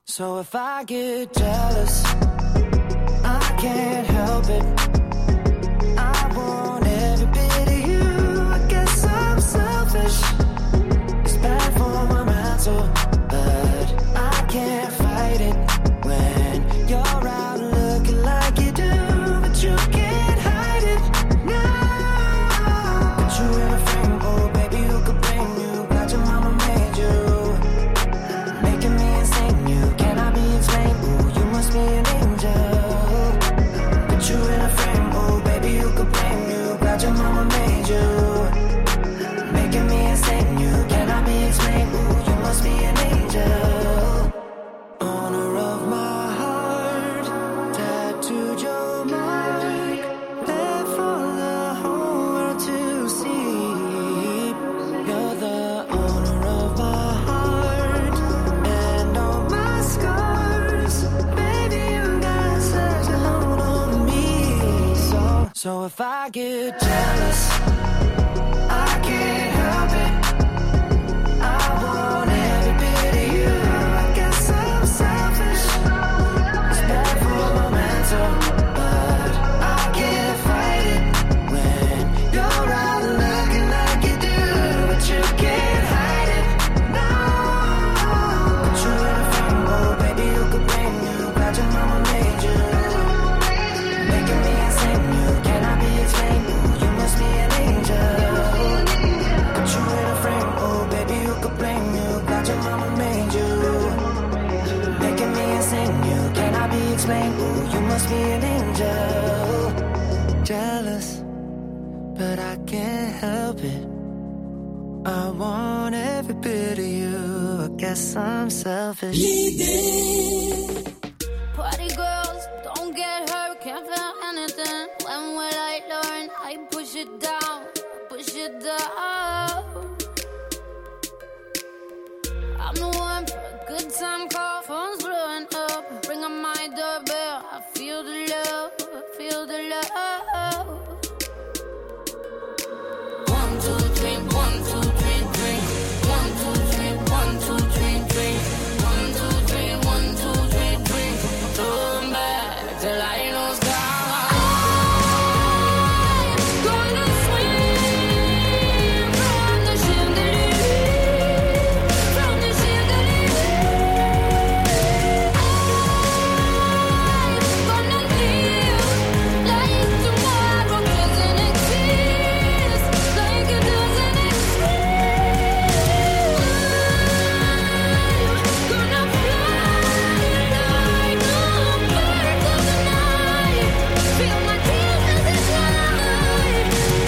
So if I get jealous, I can't help it. I want every bit of you. I guess I'm selfish. It's bad for my mental, but I can't fight it when you're out looking like you do, but you can't hide it now. Put you in a frame, oh baby, who could blame you? Glad your mama made you, making me insane. You cannot be explained. Ooh, you must be an angel. Put you in a frame, oh baby, who could blame you? Glad your mama made you, making me insane. You cannot be explained. Ooh, you must be an angel. Owner of my heart, tattooed your mark, there for the whole world to see. You're the owner of my heart and all my scars. Baby, you got such a hold on me. So if I get jealous, I can't help it. I want every bit of you. I guess I'm selfish. It's bad for my mental, but I can't fight it when you're out looking like you do, but you can't hide it now. Put you in a frame, oh baby, who could blame you? Glad your mama made you, making me insane. You cannot be explained. Ooh, you must be an angel. Put you in a frame, oh baby, who could blame you? Glad your mama made you, making me insane. You cannot be explained. Ooh, you must be an angel. Jealous, but I can't help it. I want every bit of you. I guess I'm selfish. Party girls, don't get hurt, can't feel anything. When will I learn? I push it down, push it down. I'm the one for a good time call, phone's blowing up. Bring on my doorbell, I feel the love, I feel the love. 1, 2, 3, 1, 2, 3, 3. 1, 2, 3, 1, 2, 3, 3. 1, 2, 3, 1, 2, 3, 3. Turn back till I know sky. Gonna swim from the chandelier, from the chandelier. Gonna live like tomorrow doesn't exist, like it doesn't exist. Gonna fly like a bird of the night, feel my tears as they slide.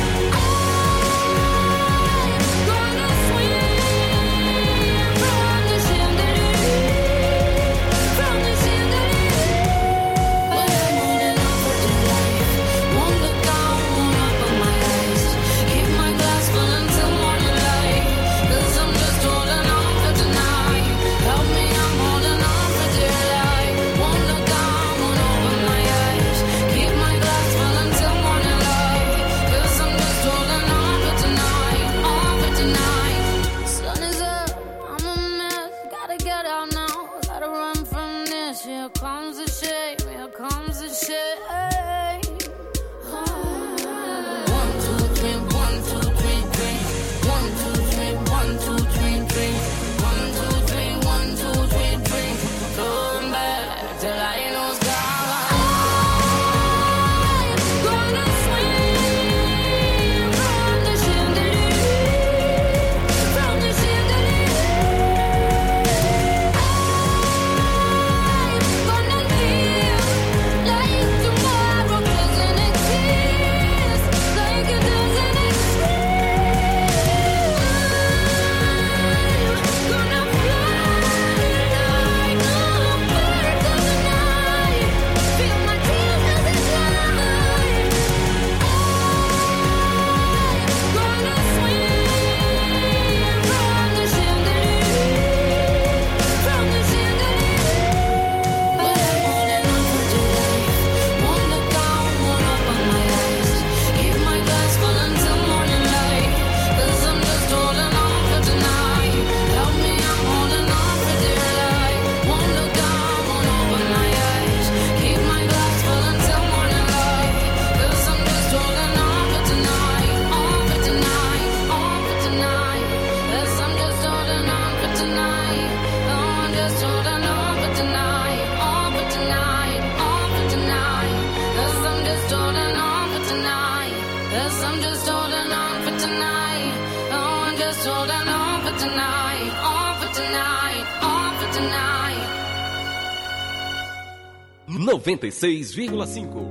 Gonna swim from the chandelier, from the chandelier. But I'm holding on for dear life. Won't look down, won't open my eyes. Keep my glass full until morning light. 'Cause I'm just holding on for tonight. Help me, I'm holding on for dear life. Won't look down, won't open my eyes. Keep my glass full until morning light. 'Cause I'm just holding on for tonight, on for tonight. Sun is up, I'm a mess. Gotta get out now, gotta run from this. Here comes the shame, here comes the shame. 1, 2, 3, 1, 2, 3, 3. 1, 2, 3, 1, 2, 3, 3. 1, 2, 3, 1, 2, 3, 3. Turn back till I know sky. Gonna swim from the chandelier, from the chandelier. Gonna live tonight, all for tonight, all for tonight. 'Cause I'm just holding on for tonight. 'Cause I'm just holding on for tonight. Oh, I'm just holding on for tonight, all for tonight, all for tonight. 96,5.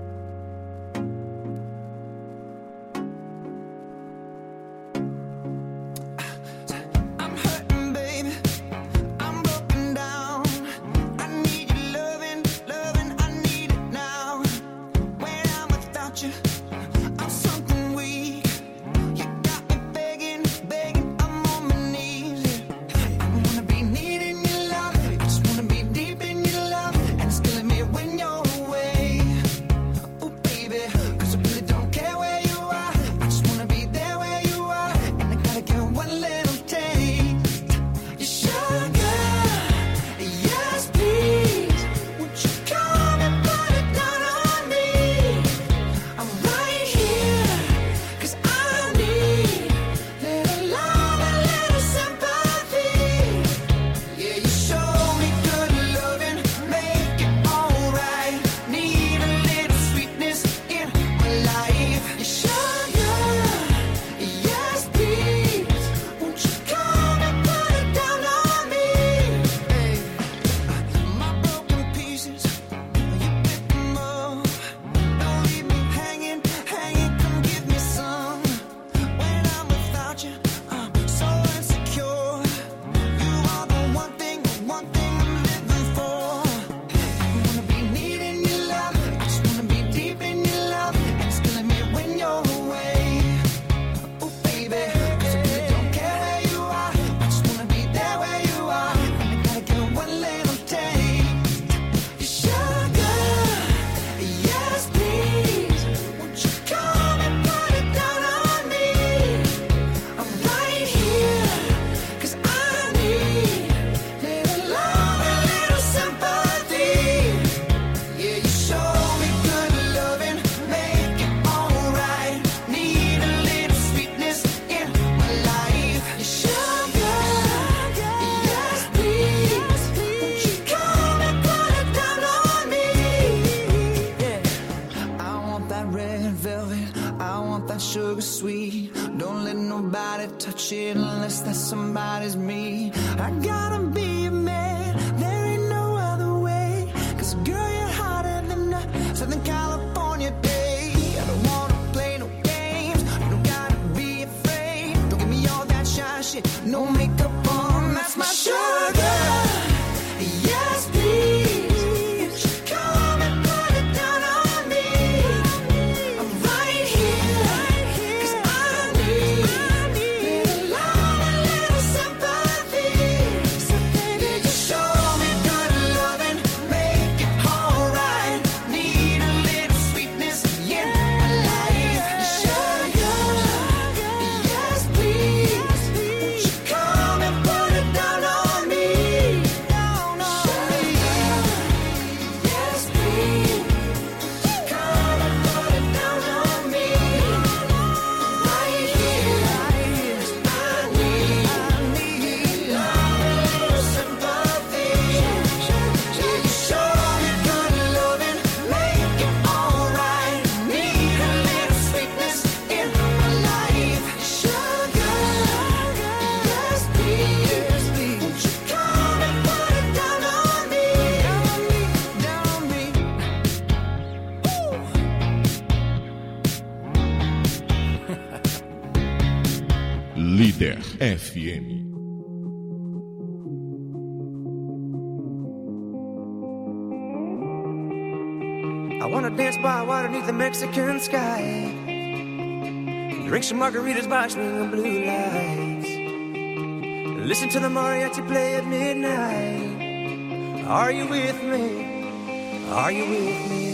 Líder FM. I wanna dance by water beneath the Mexican sky, drink some margaritas by swinging blue lights, listen to the mariachi play at midnight. Are you with me? Are you with me?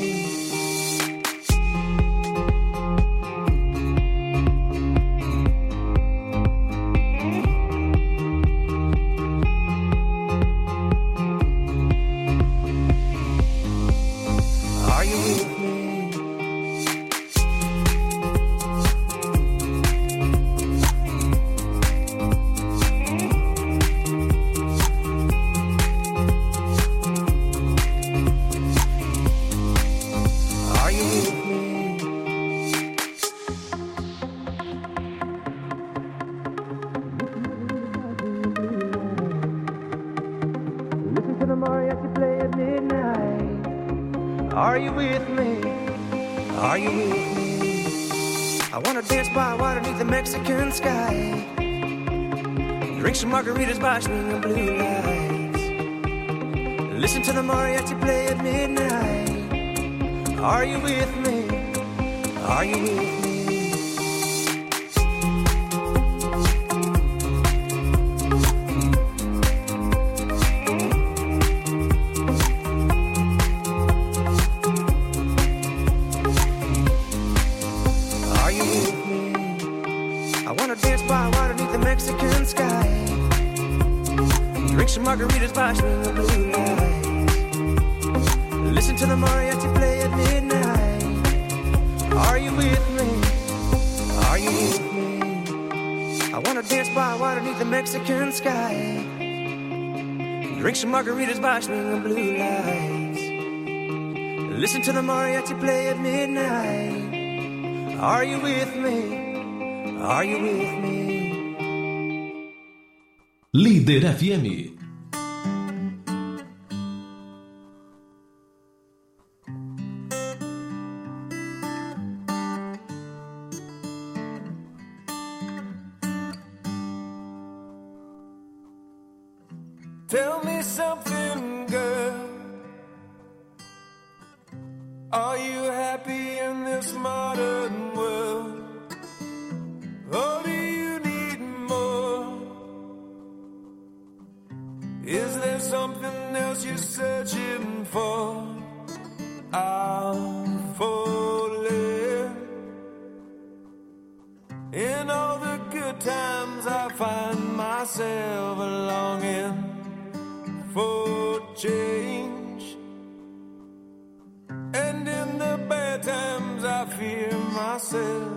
Are you with me? Are you with me? I wanna dance by water beneath the Mexican sky. Drink some margaritas by swinging blue lights. Listen to the mariachi play at midnight. Are you with me? Are you with me? Mexican sky. Drink some margaritas by swinging blue lights. Listen to the mariachi play at midnight. Are you with me? Are you with me? I wanna dance by water beneath the Mexican sky. Drink some margaritas by swinging blue lights. Listen to the mariachi play at midnight. Are you with me? Are you with me? Líder FM. Tell me something, girl. Are you happy in this modern world? Or do you need more? Is there something else you're searching for? I'm falling. In all the good times I find myself longing for change. And in the bad times I fear myself.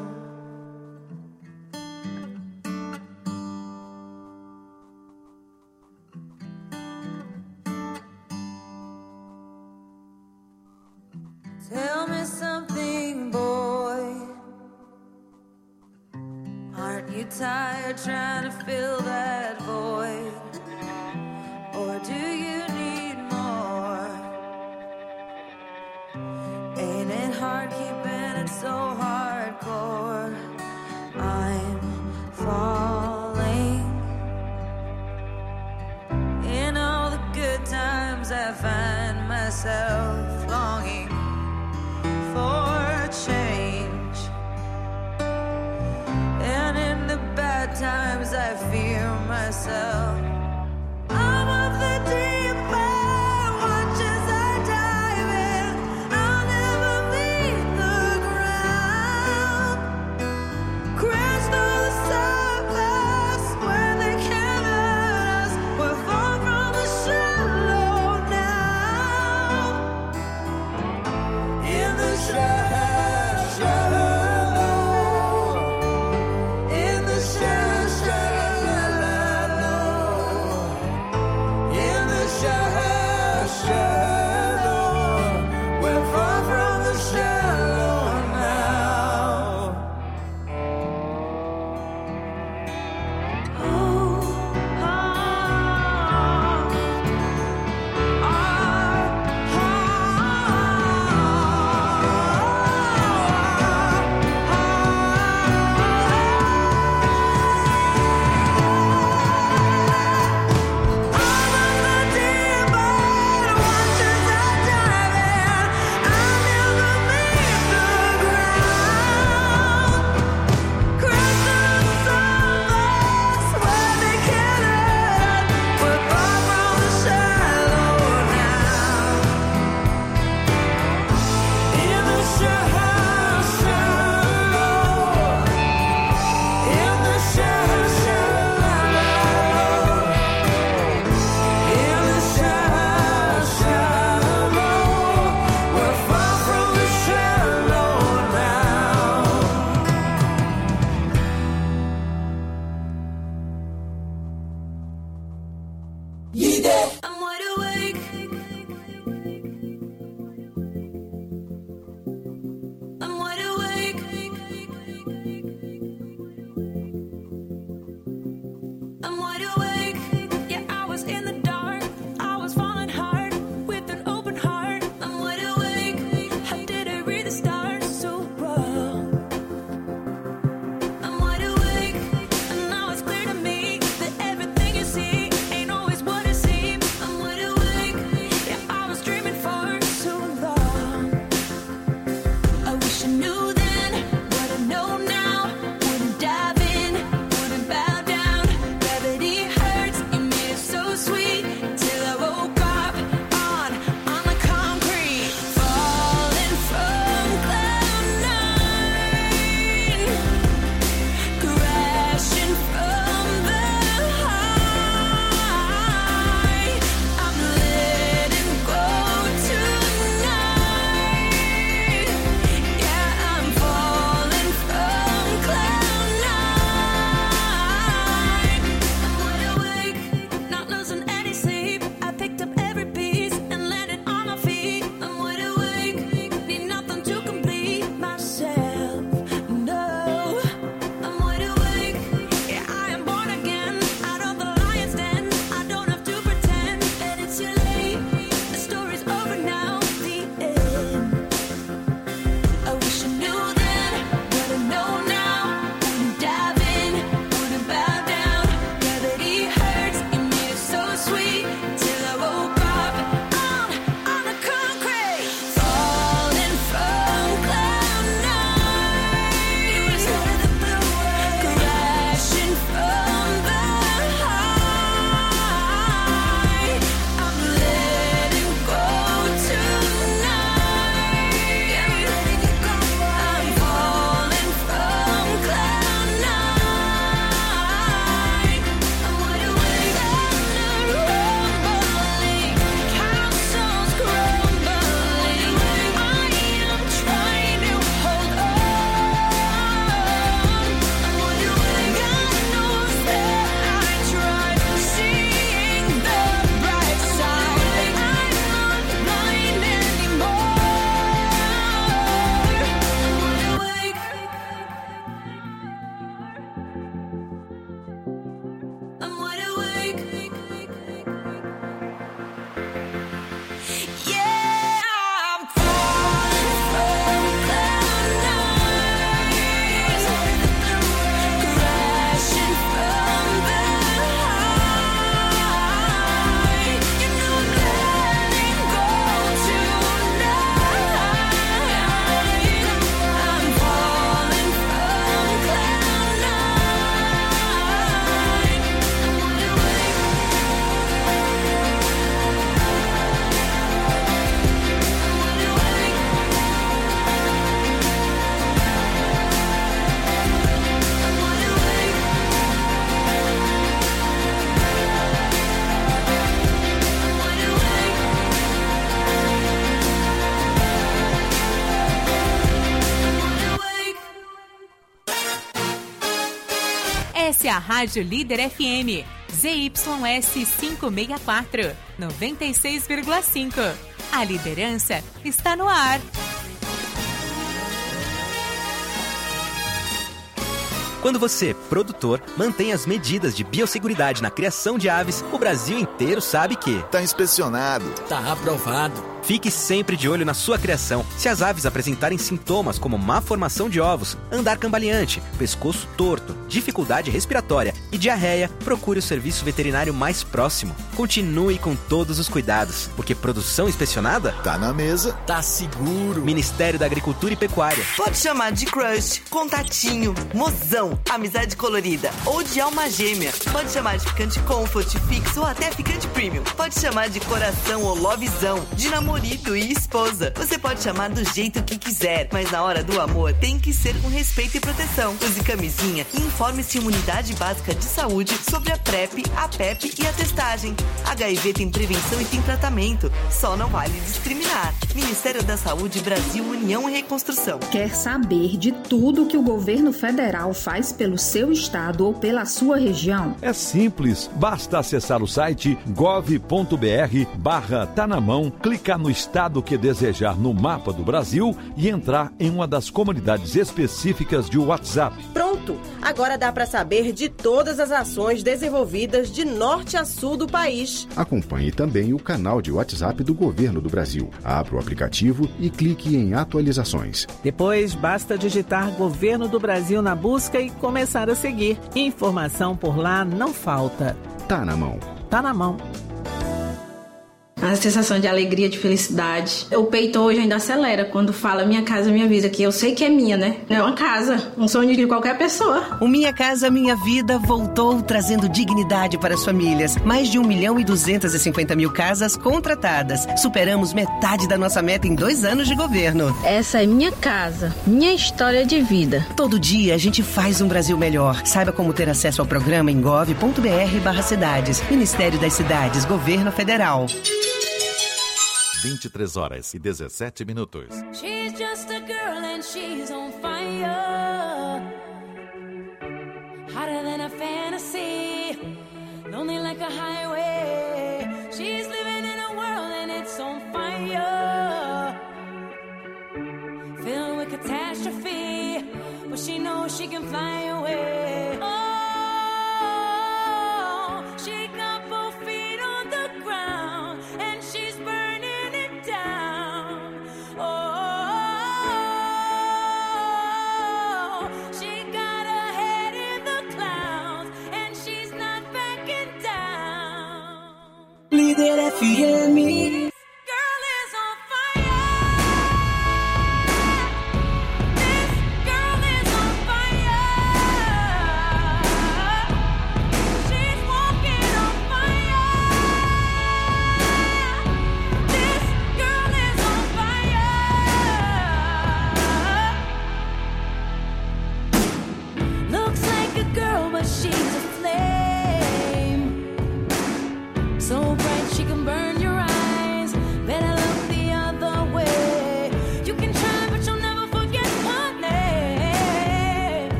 Tell me something, boy. Aren't you tired trying to fill that void? Or do you need more? Ain't it hard keeping it so hardcore? I'm falling. In all the good times I find myself longing for change. And in the bad times I fear myself. I'm of the deep end, watch as I dive in. I'll never meet the ground. Crash through the surface where they can't hurt us. We're far from the shallow now. In the shallow, in the shallow. Essa é a Rádio Líder FM, ZYS 564, 96,5. A liderança está no ar. Quando você, produtor, mantém as medidas de biosseguridade na criação de aves, o Brasil inteiro sabe que tá inspecionado, tá aprovado. Fique sempre de olho na sua criação. Se as aves apresentarem sintomas como má formação de ovos, andar cambaleante, pescoço torto, dificuldade respiratória e diarreia, procure o serviço veterinário mais próximo. Continue com todos os cuidados, porque produção inspecionada tá na mesa, tá seguro. Ministério da Agricultura e Pecuária. Pode chamar de crush, contatinho, mozão, amizade colorida ou de alma gêmea. Pode chamar de ficante comfort, fixo ou até ficante premium. Pode chamar de coração ou lovezão, de namorido e esposa. Você pode chamar do jeito que quiser, mas na hora do amor tem que ser com respeito e proteção. Use camisinha e informe-se em Unidade Básica de Saúde sobre a PrEP, a PEP e a testagem. HIV tem prevenção e tem tratamento. Só não vale discriminar. Ministério da Saúde, Brasil, União e Reconstrução. Quer saber de tudo que o governo federal faz pelo seu estado ou pela sua região? É simples. Basta acessar o site gov.br/tá-na-mão, clicar no estado que desejar no mapa do Brasil e entrar em uma das comunidades específicas de WhatsApp. Pronto! Agora dá para saber de todas as ações desenvolvidas de norte a sul do país. Acompanhe também o canal de WhatsApp do Governo do Brasil. Abra o aplicativo e clique em atualizações. Depois, basta digitar Governo do Brasil na busca e começar a seguir. Informação por lá não falta. Tá na mão. Tá na mão. A sensação de alegria, de felicidade. O peito hoje ainda acelera quando fala Minha Casa Minha Vida, que eu sei que é minha, né? É uma casa, um sonho de qualquer pessoa. O Minha Casa Minha Vida voltou trazendo dignidade para as famílias. Mais de 1.250.000 casas contratadas. Superamos metade da nossa meta em 2 anos de governo. Essa é minha casa, minha história de vida. Todo dia a gente faz um Brasil melhor. Saiba como ter acesso ao programa em gov.br/cidades. Ministério das Cidades, Governo Federal. 23h17. She's just a girl and she's on fire. Hotter than a fantasy. Lonely like a highway. She's living in a world and it's on fire. Filled with catastrophe. But she knows she can fly away. Oh, she got both feet on the ground. And she's burning down. Oh, she got her head in the clouds and she's not backing down. Líder FM.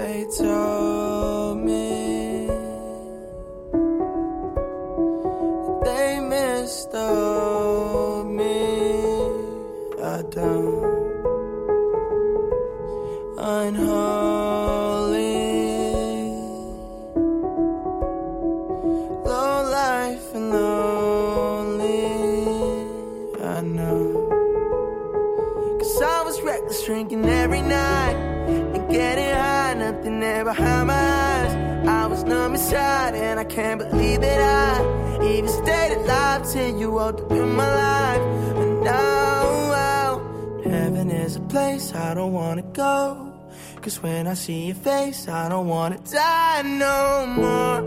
They told me they mistook me. I don't unholy, low life and lonely. I know, 'cause I was reckless, drinking every night and getting high, nothing there behind my eyes. I was numb inside and I can't believe that I even stayed alive till you walked up in my life. And now heaven is a place I don't wanna go, 'cause when I see your face I don't wanna die no more.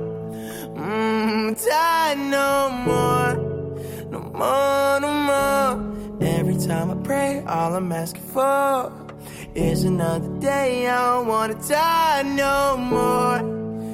Die no more. No more, no more. Every time I pray, all I'm asking for is another day. I don't wanna die no more.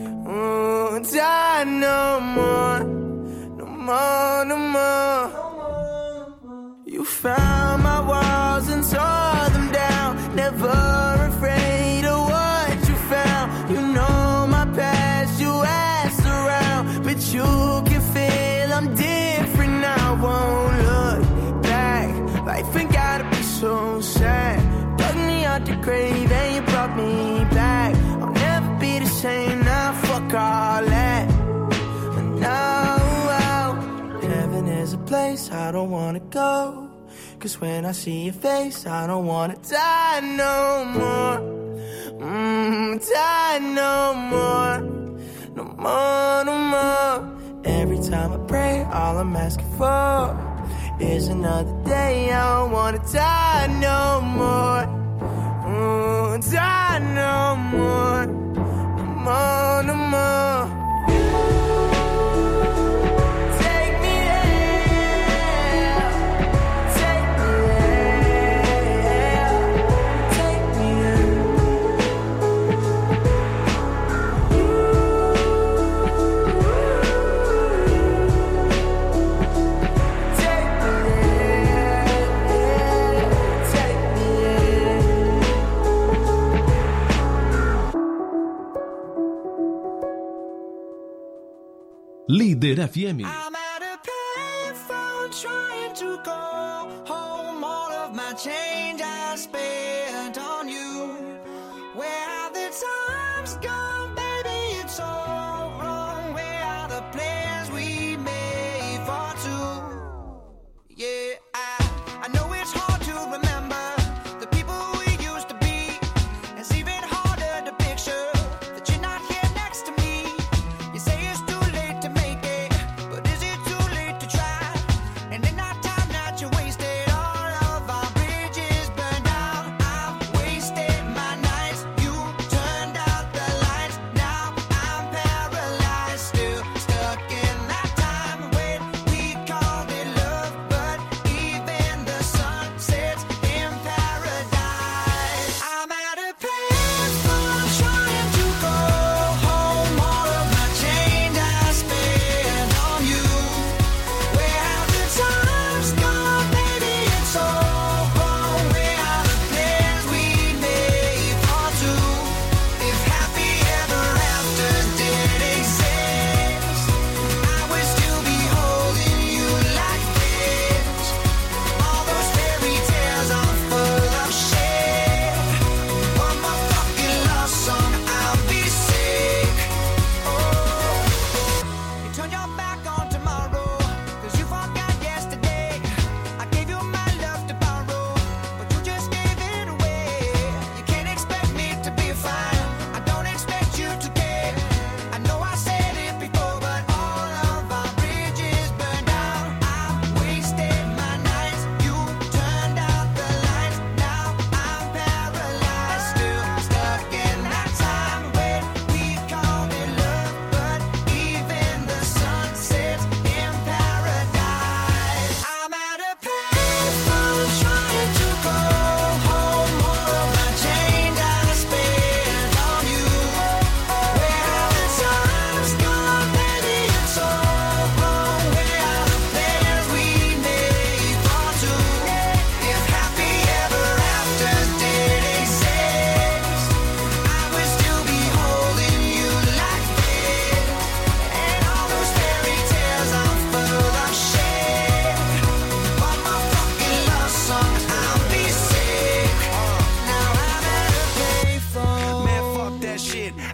Die no more. No more, no more. You found my walls and tore them down, never afraid of what you found. You know my past, you asked around, but you can feel I'm different now. Won't look back, life ain't gotta be so sad. Dug me out the grave and you brought me back. I'll never be the same now, fuck all that. And now heaven is a place I don't wanna go, 'cause when I see your face I don't wanna die no more. Die no more. No more, no more. Every time I pray, all I'm asking for is another day. I don't wanna die no more. Die no more. No more, no more. Líder FM. I'm at a payphone trying to go home. All of my change I spent on you. Where have the times gone, baby? It's all wrong. Where are the plans we made for two? Yeah, I know it's hard to remember the people we used to be. It's even harder to picture that you're not here next to me. You say it's too late to make it, but is it too late to try? And in that time that you wasted, all of our bridges burned out. I've wasted my nights, you turned out the lights.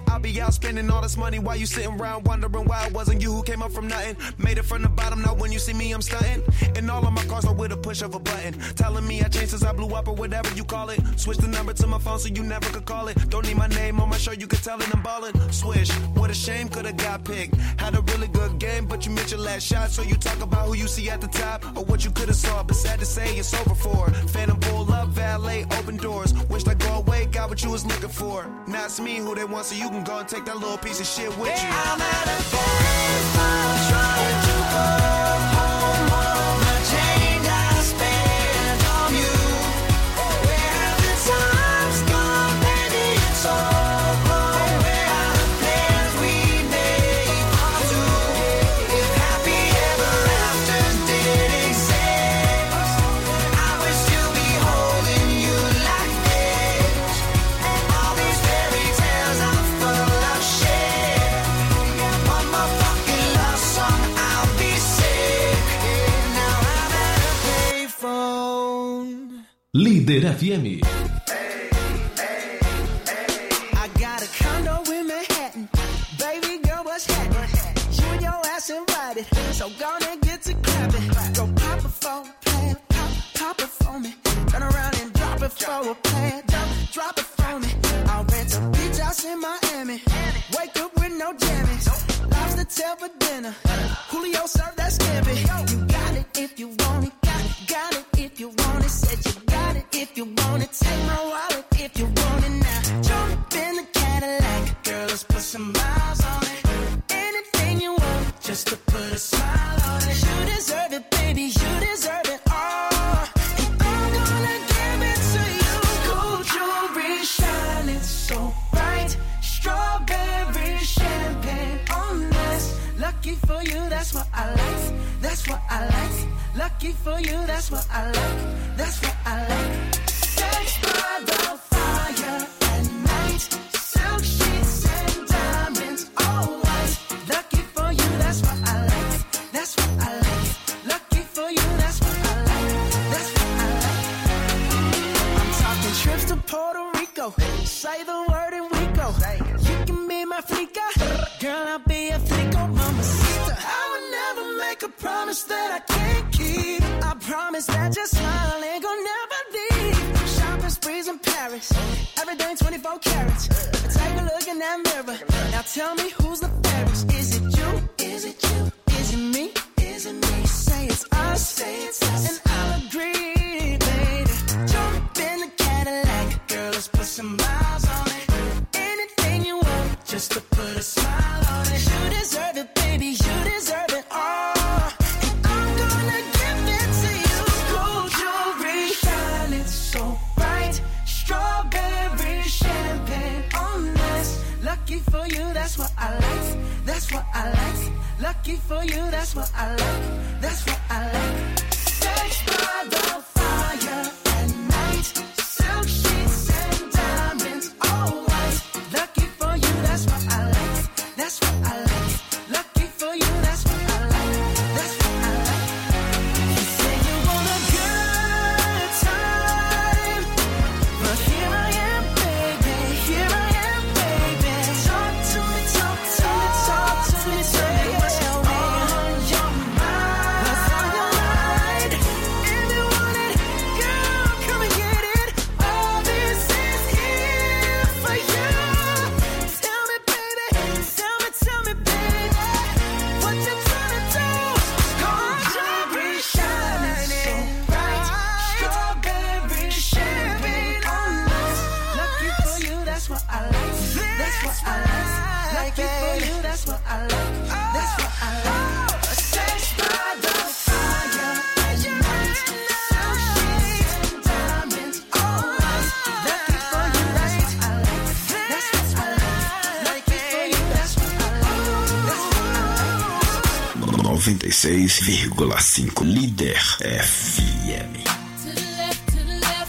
I'll be out spending all this money while you sitting around wondering why it wasn't you who came up from nothing. Made it from the bottom, now when you see me, I'm stunting. And all of my cars are with a push of a button. Telling me I changed since I blew up or whatever you call it. Switch the number to my phone so you never could call it. Don't need my name on my show, you could tell it I'm ballin'. Swish, what a shame, could've got picked. Had a really good game, but you missed your last shot. So you talk about who you see at the top or what you could've saw. But sad to say, it's over for. Phantom pull up, valet, open doors. Wished I go away, got what you was looking for. Now it's me who they want, so you can go and take that little piece of shit with you. I'm at a payphone trying to call home all the change I spent on you. Where have the times gone, baby? It's all gone. Where are the plans we made for two? If happy ever after did exist, I wish to be holding you like this. All these fairy tales are full of shit. One more fucking love song, I'll be sick. Now I'm at a payphone. Líder FM. I got a condo in Manhattan. Baby girl, what's happening? You and your ass invited, so gonna get to clapping. Go pop it for a plan, pop it for me. Turn around and drop it for a plan, drop it for me. I'll rent a beach house in Miami. Wake up with no jammies. Lobster tail for dinner. Julio served that scampi. You got it if you want it. Got it if you want it. Said you got it if you want it. Take my wallet if you want it now. Jump in the Cadillac. Girl, let's put some miles on it. Anything you want, just to put a smile on it. You deserve it, baby. You deserve it all. And I'm gonna give it to you. Gold jewelry shining so bright. Strawberry champagne on us. Lucky for you, that's what I like. That's what I like. Lucky for you, that's what I like. That's what I like. Sex by the fire at night. Silk sheets and diamonds, all white. Lucky for you, that's what I like. That's what I like. Lucky for you, that's what I like. That's what I like. I'm talking trips to Puerto Rico. Say the word and we go. You can be my flica. Girl, I'll be a flico, mamacita. I would never make a promise that I can't keep. I promise that your smile ain't gonna never leave. Shopping sprees in Paris. Everything 24 carats. Take a look in that mirror. Now tell me who's the fairest. Is it you? Is it you? Is it me? Is it me? Say it's us. Say it's us. And I'll agree, baby. Jump in the Cadillac. Girl, let's put some miles on it. Anything you want, just to put a smile on it. You deserve it, baby. You deserve it all. And I'm gonna give it to you. Gold jewelry shining so bright. Strawberry champagne on us. Lucky for you, that's what I like. That's what I like. Lucky for you, that's what I like. That's what I like. Sex by the fire at night. Silk sheets and diamonds, all white. Lucky for you, that's what I like. That's what I like. Lucky for you, that's what I like. That's what I like. You say you want a good time, but here I am, baby. Here I am, baby. Talk to me, talk to me, talk to me. Tell me what's on your mind. What's on your mind? If you want it, girl, come and get it. All this is here for you. Tell me, baby. Tell me, baby. What you tryna do? Gold jewelry shining so bright. Strawberry champagne on us. Lucky for you, that's what I like. That's what I like. Lucky for you, that's what I like. That's what I like. Sex by the fire at night. Silk sheets and diamonds, all white. Lucky for you, that's what I like. That's what I like. Lucky for you, that's what I like. That's what I like. 96,5 Líder FM. To the left, to the left.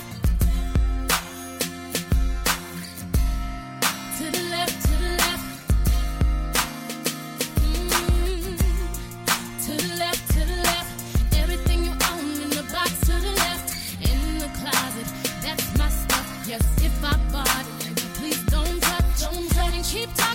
To the left, to the left. To the left, to the left. Everything you own in the box to the left. In the closet, that's my stuff. Yes, if I bought it, please don't touch. And keep talking.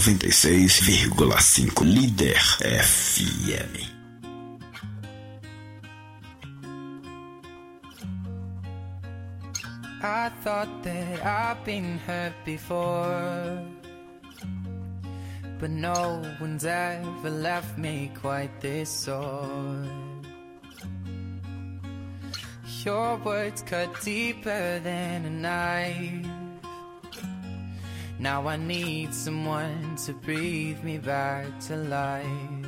96,5 Líder FM. I thought that I've been hurt before, but no one's ever left me quite this sore. Your words cut deeper than a knife. Now I need someone to breathe me back to life.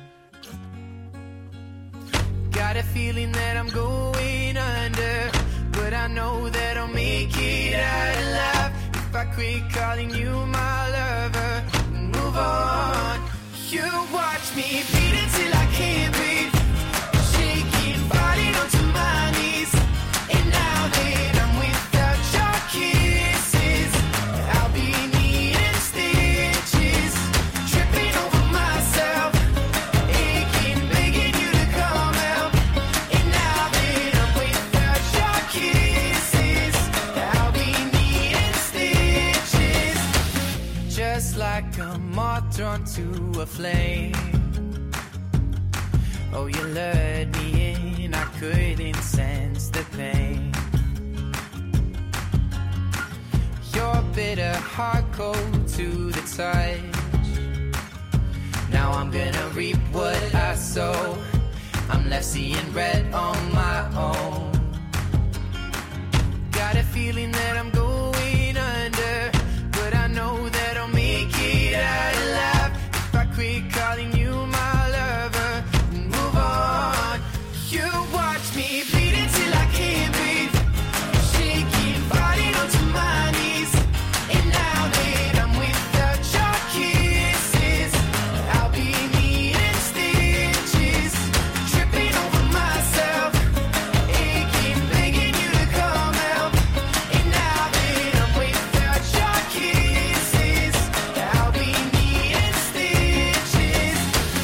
Got a feeling that I'm going under, but I know that I'll make it out alive if I quit calling you my lover and move on. You watch me beat until I can't breathe, shaking, falling onto my knees. And now that I'm without your kisses, I'll be needing stitches, tripping over myself, aching, begging you to come help. And now that I'm without your kisses, I'll be needing stitches, just like a moth drawn to a flame. Oh, you lured me in, I couldn't sense the pain. Your bitter heart cold to the touch. Now I'm gonna reap what I sow. I'm left seeing red on my own. Got a feeling that I'm going under, but I know that I'll make it out alive if I quit calling you my lover and move on. You watch me bleed until I can't breathe, shaking, falling onto my knees. And now that I'm without your kisses, I'll be needing stitches, tripping over myself, aching, begging you to come help. And now that I'm without your kisses, I'll be needing stitches.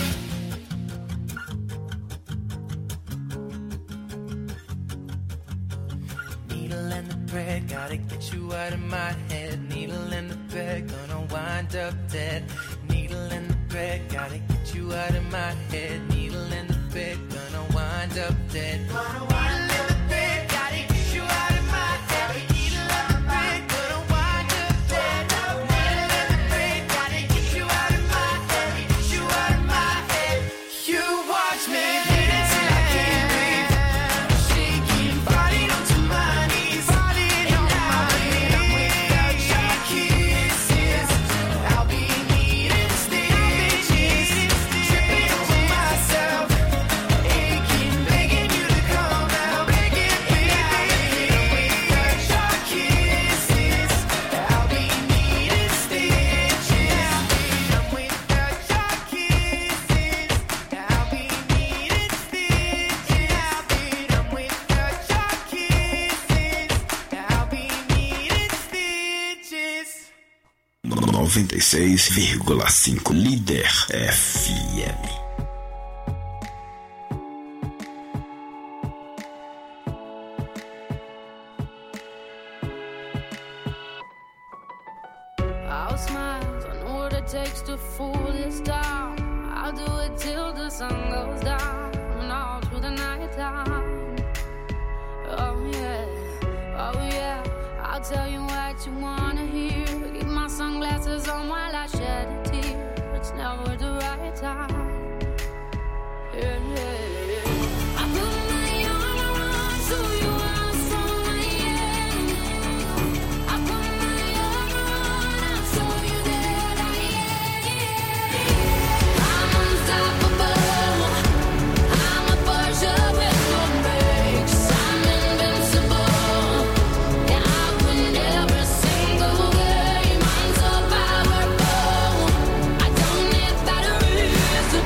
Needle and the thread, gotta get you out of my head. Needle and the thread, gonna wind up dead. Needle and the thread, gotta get you out of my head. Needle and the thread, gonna wind up dead. Needle and the thread, gotta get you out of my head. Needle and the thread, gonna wind up dead. Needle and the thread, gotta get you out of my head. Get you out of my head. You watch me bleed until I can't breathe, shaking, falling onto my knees. And now that I'm without your kisses, I'll be needing stitches, tripping over myself, aching, begging you to come out. And now that I'm without your kisses, I'll be needing stitches. I'm without your kisses, I'll be needing stitches. I'm without your kisses, I'll be needing stitches. 96,5 Líder FM. I'll smile, I know what it takes to fool this town. I'll do it till the sun goes down and all through the night time. Oh yeah, I'll tell you what you wanna hear. Keep my sunglasses on while I shed a tear. It's never the right time. Yeah. I put my arm around so you are strong, my end. I put my arm around and show you that I am. I'm unstoppable. I'm a Porsche with no brakes. I'm invincible. Yeah, I win every single game. I'm so powerful. I don't need batteries to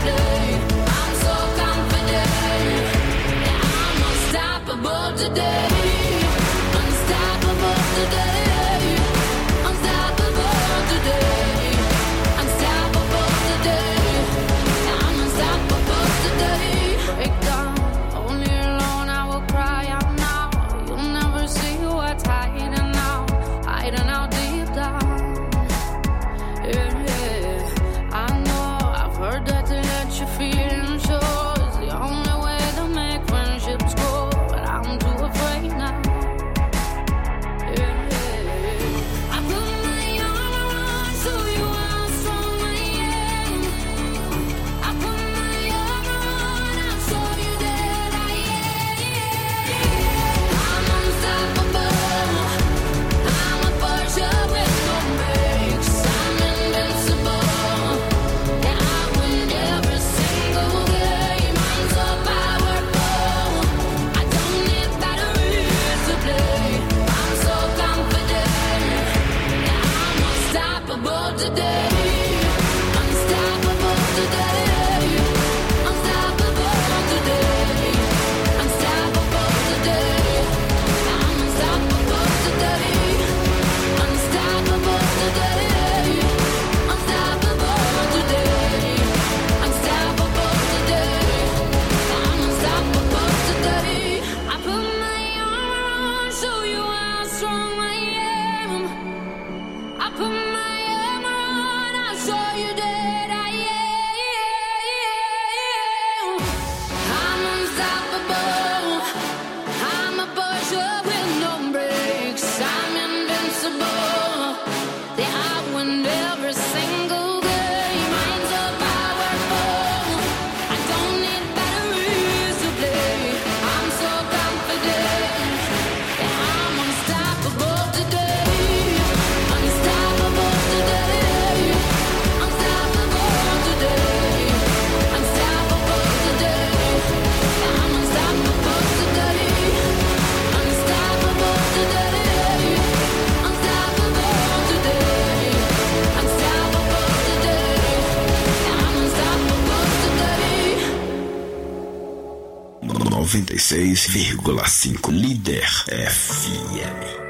96,5 Líder FM.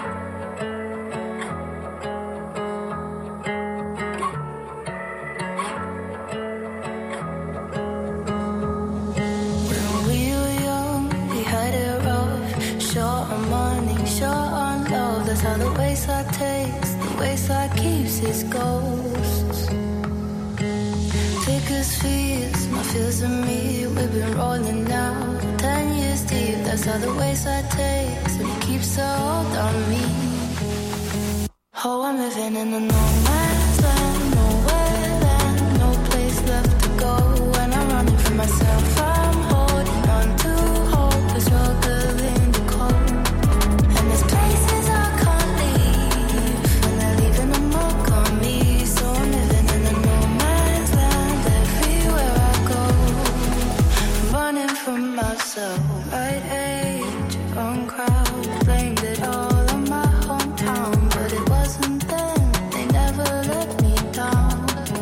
How the wayside takes, the wayside keeps its ghosts. Thick as fears, my fears and me, we've been rolling now 10 years deep, that's how the wayside takes, and it keeps a hold on me. Oh, I'm living in a no man's land, nowhere land, no place left to go, and I'm running from myself, I'm holding on to hope, the struggle in the cold, and there's places I can't leave, and they're leaving a mark on me, so I'm living in a no man's land, everywhere I go, I'm running from myself, right age, wrong crowd, blamed it all on my hometown, but it wasn't then, they never let me down.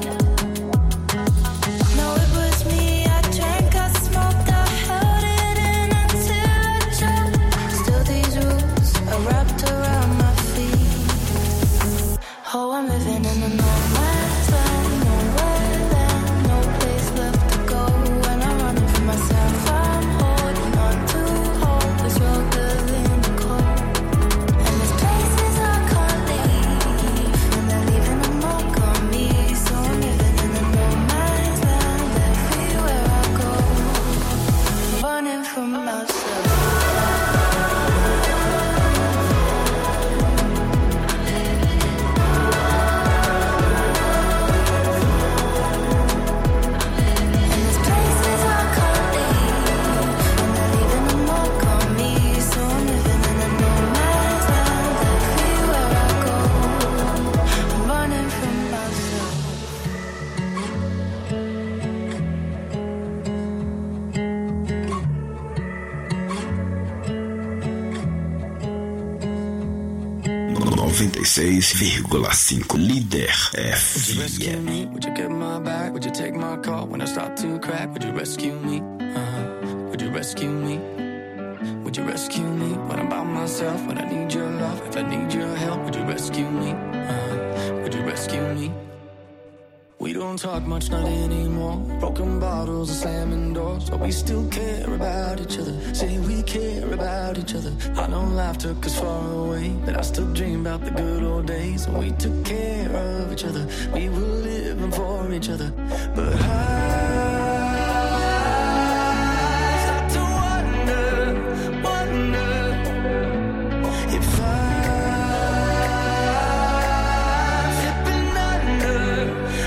No, it was me, I drank, I smoked, I held it in until I choked. Still these rules are wrapped around my feet. Oh, I'm living in a no man's land, nowhere land, no place left to go, and I'm running from myself, I'm holding on to hope, the struggle in the cold, and there's places I can't leave, and they're leaving a mark on me, so I'm living in a no man's land, everywhere I go, running from myself. Líder Would you rescue FM. me? Would you get my back? Would you take my call when I start to crack? Would you rescue me? Would you rescue me? Would you rescue me when I'm by myself? When I need your love, if I need your help, would you rescue me? Would you rescue me? We don't talk much, not anymore. Broken bottles and slamming doors, but we still care about each other. Say we care about each other. I know life took us far away, but I still dream about the good old days when we took care of each other. We were living for each other. But I start to wonder if I'm slipping under.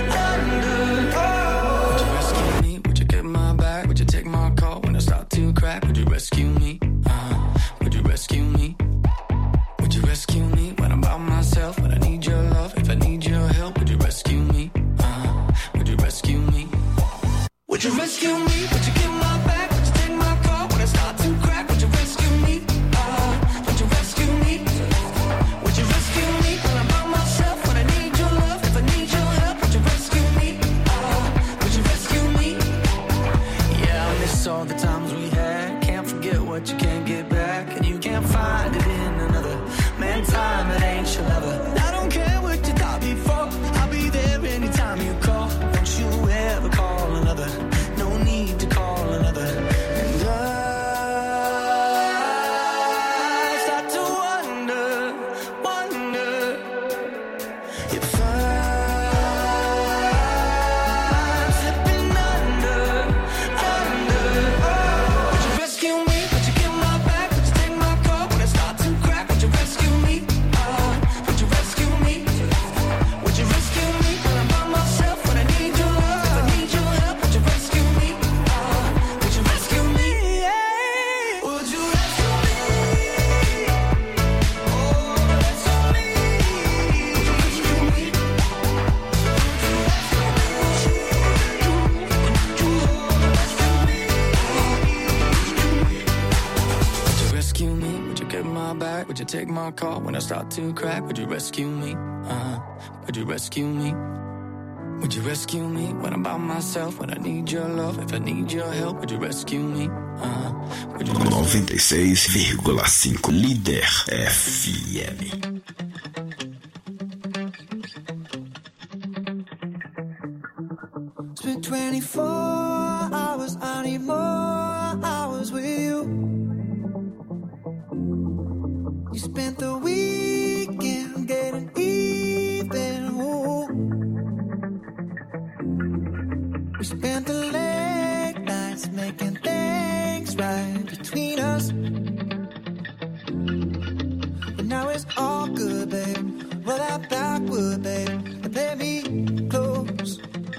Would you rescue me? Would you get my back? Would you take my call when I start to crack? Would you rescue me? Would you rescue me? Would you rescue me when I'm by myself? When I need your love, if I need your help, would you rescue me? Would you rescue me? Would you rescue me? Would you get my back? Would you take my call when I start to crack? Would you rescue me? Would you rescue me? Would you rescue me when I'm by myself? When I need your love, if I need your help, would you rescue me? Would you rescue me? Yeah, I miss all the times we had. Can't forget what you can't get back, and you can't find it in another. Man, time, it ain't your lover. I don't care what you thought before. I'll be there anytime you call. Don't you ever call another. No need to call another. And I start to wonder if I'm slipping under. Would you rescue me? Would you get my back? Would you take my call when I start to crack? Would you rescue me? Would you rescue me? Would you rescue me when I'm by myself? When I need your love, if I need your help, would you rescue me? Would you rescue me? Would you rescue me? Oh, rescue me. Would you rescue me? Would you rescue me? Would you get my back? Would you take my call when I start to crack? Would you rescue me? Would you rescue me? Would you rescue me when I'm by myself? When I need your love, if I need your help, would you rescue me? 96,5 Líder FM. Spent 24 hours, I need more hours with you. You spent the weekend getting even. Ooh. We spent the late nights making things right between us. But now it's all good, babe. Roll that backward, babe, and play me close.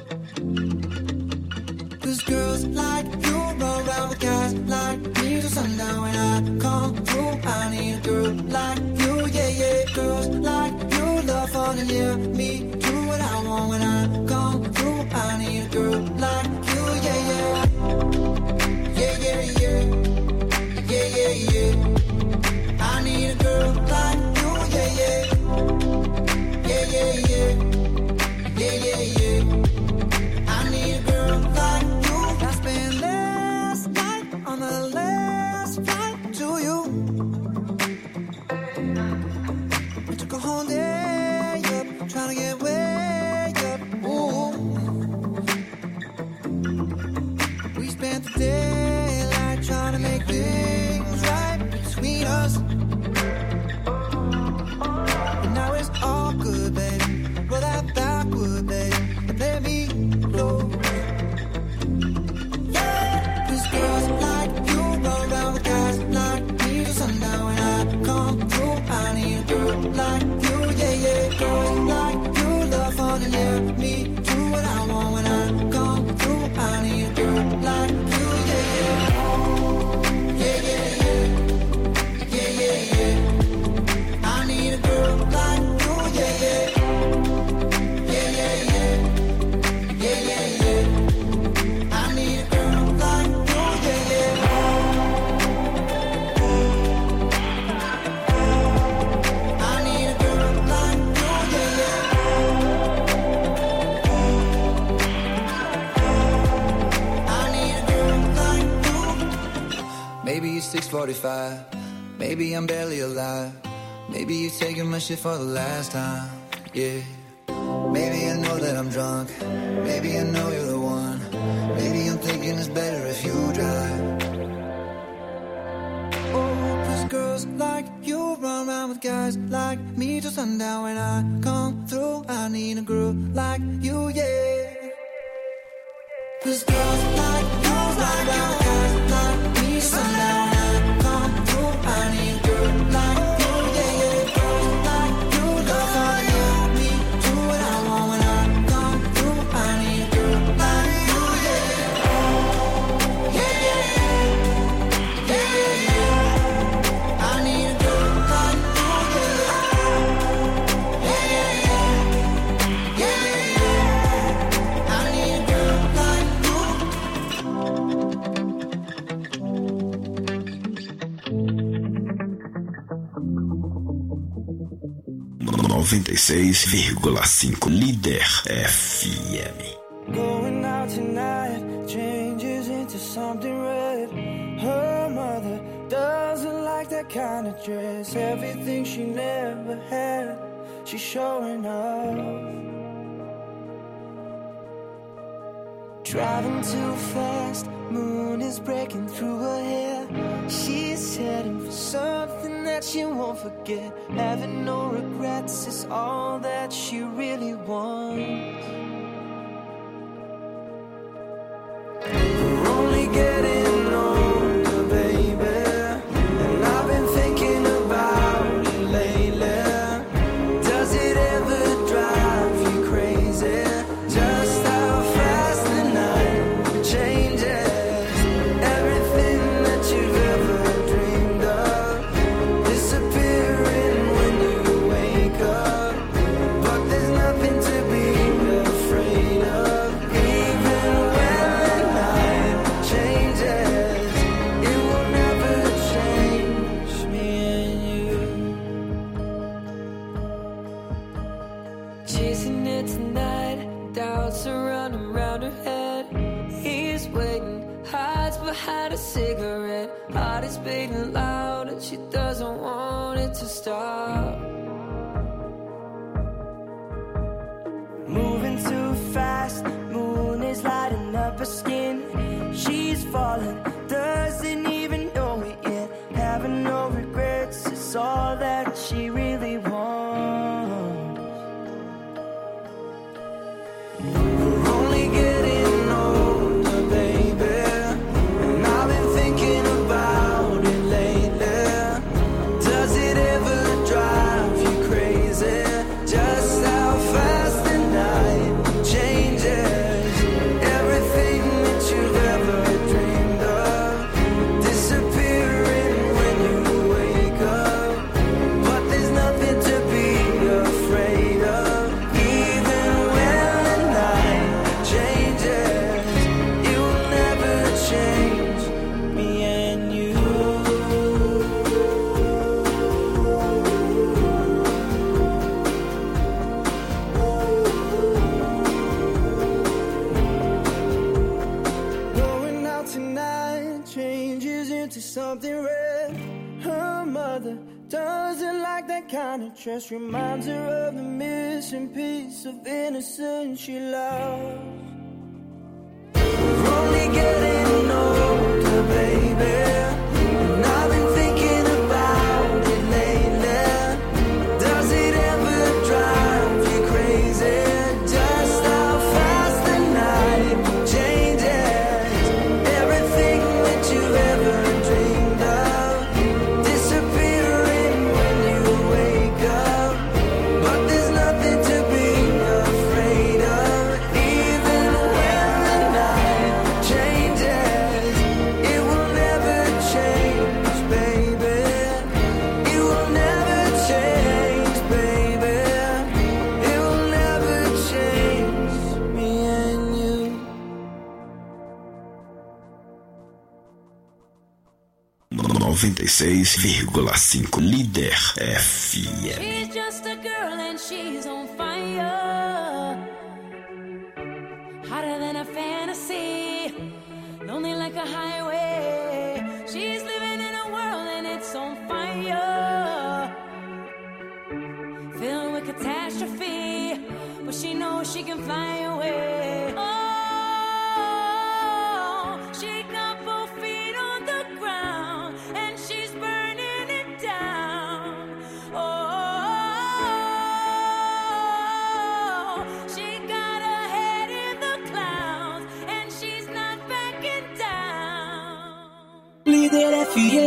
Cause girls like you run around with guys like me till sundown. When I come through, I need a girl like you, yeah, yeah. Girls like you love fun and yeah, me do what I want. When I come through, I need a girl like you, yeah, yeah. Yeah, yeah, yeah. Yeah, yeah, yeah. I need a girl like you, yeah, yeah. Yeah, yeah, yeah. Yeah, yeah, yeah. I need a girl like you. I spent last night on the last flight to you. I took a whole day up, trying to get way up. Ooh. We spent the daylight trying to make things right between us. But now it's all good, baby. Roll that backward, baby, and let me close. Cause girls like you run around with guys like me till sundown. When I come through, I need a girl like you, yeah, yeah. Girls like you love fun and yeah, me do what I want. When I come through, I need a girl like you, yeah, yeah. Yeah, yeah, yeah. Yeah, yeah, yeah. I need a girl like you, yeah, yeah. Yeah, yeah, yeah. Yeah, yeah, yeah. I need a girl like you, yeah, yeah. I need a girl like you, yeah, yeah. I need a girl like you. Maybe it's 6:45. Maybe I'm barely alive. Maybe you're taking my shit for the last time. Yeah. Maybe I know that I'm drunk. Maybe I know you're the one. Maybe I'm thinking it's better if you drive. Oh, cause girls like you run around with guys like me till sundown. When I come through, I need a girl like you, yeah. Cause girls like you run around with guys like me till sundown. When I come through, I need a girl like you, yeah, yeah. Girls like you love fun, yeah, me do what I want. When I come through, I need a girl like you, yeah. Yeah, yeah, yeah. Yeah, yeah, yeah. I need a girl like you, yeah. Yeah, yeah, yeah. Yeah, yeah, yeah. I need a girl like you. 96,5 Líder FM. Going out tonight changes into something red. Her mother doesn't like that kind of dress. Everything she never had, she's showing off. Driving too fast, moon is breaking through her hair. She's heading for something that she won't forget. Having no regrets is all that she really wants. We're only getting older, baby, and I've been thinking about it lately. Does it ever drive you crazy? Just how fast the night changes. Everything that you've ever dreamed of disappearing when you wake up. But there's nothing to be afraid of. Even when the night changes, it will never change me and you. Chasing it tonight, doubts are running round her head. He's waiting, hides behind had a cigarette. Heart is beating loud and she doesn't want it to stop. Moving too fast, moon is lighting up her skin. She's falling, doesn't even know it yet. Having no regrets, it's all that she really wants. We're only getting older, baby, and I've been thinking about it lately. Does it ever drive you crazy? Just how fast the night changes. Everything that you've ever dreamed of disappearing when you wake up. But there's nothing to be afraid of. Even when the night changes, it will never change me and you. Going out tonight changes into something red. Her mother doesn't like that kind of dress. Reminds her of the missing piece of innocence she lost. We're only getting older, baby, and I've been thinking about it lately. Does it ever drive you crazy? Just how fast the night changes. Everything that you've ever dreamed of disappearing when you wake up. But there's nothing to be afraid of. Even when the night changes, it will never change, baby. It will never change, baby. It will never change me and you. 96,5 Líder FM. She's just a girl and she's on fire. Hotter than a fantasy. Lonely like a highway. She's living in a world and it's on fire. Filled with catastrophe. But she knows she can fly away. Oh, she got both feet on the ground and she's burning it down. Oh, she got her head in the clouds and she's not backing down. Líder FM.